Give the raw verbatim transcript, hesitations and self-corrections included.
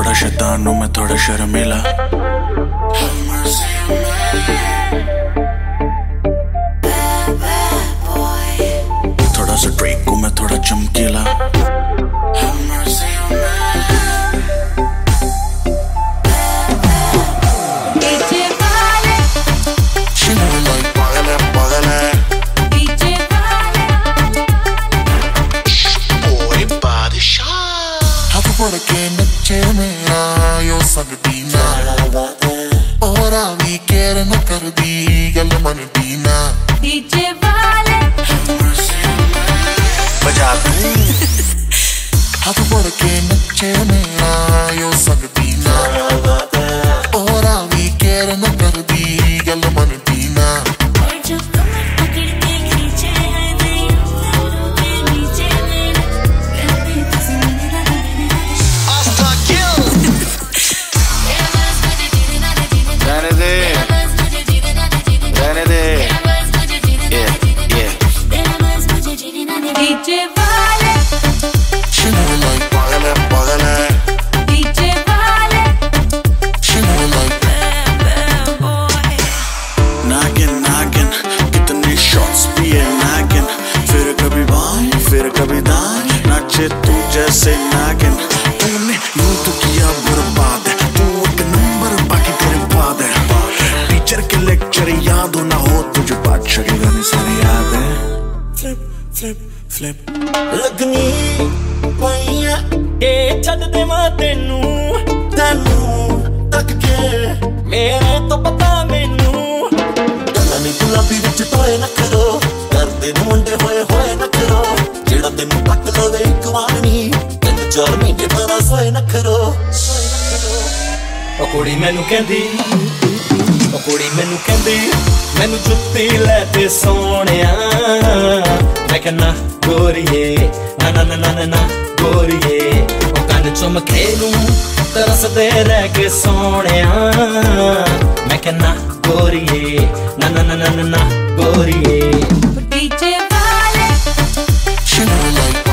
थोड़ा शैतान हूँ मैं थोड़ा शर्मीला। थोड़ा सा ड्रेक हूँ मैं थोड़ा चमकीला। पड़ के नचे मेरा यो सकती ना और आवी केर न कर दी गल मन दीना डीजे वाले बजा दे। हाथ पड़ के नचे मेरा यो सकती ना और आवी केर न कर दी गल मन दीना। और जो कमर पकड़ के खींचे है डीजे वाले She know it like bagale bagale DJ वाले She know it like bam bam boy। नागिन नागिन कितने शॉट्स पिए नागिन, फिर कभी बाएं फिर कभी दाएं नाचे तू जैसे नागिन। तूने यूं तो किया बर्बाद है, तू एक नंबर बाकी तेरे बाद है। टीचर के लेक्चर याद हो ना हो तुझे बादशाह के गाने सारे याद है। फ्लिप फ्लिप फ्लिप लगनी पईया के छੱਡ देवां तेनू तेनू तक के मेरे तो पता मैनू गल्लां नी गुलाबी विच टोए न करो करदे न मुंडे होए होए न करो जेड़ा तेनू तक लवे इक वार नी तिन चार महीने बड़ा सोए न करो। ओ कुड़ी मैनू कहंदी ओ कुड़ी मैनू कहंदी मैनू जुत्ती लै ते सोहणिया मैं कहना गोरिए ना ना ना ना ना गोरिए ओ कन चुमके नू तरसदे रह के सोहणिया मैं कहना गोरिए ना ना ना ना ना गोरिए। डीजे वाले She know it like